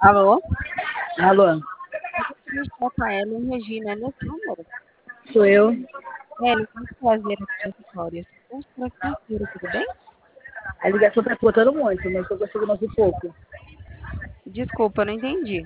Alô? Alô, Eu estou com a Ellen Regina nesse número. sou eu. Ellen, muito prazer aqui na Vitória. Estamos por aqui, senhora, tudo bem? A ligação tá cortando muito, mas tô conseguindo ouvir pouco. Desculpa, não entendi.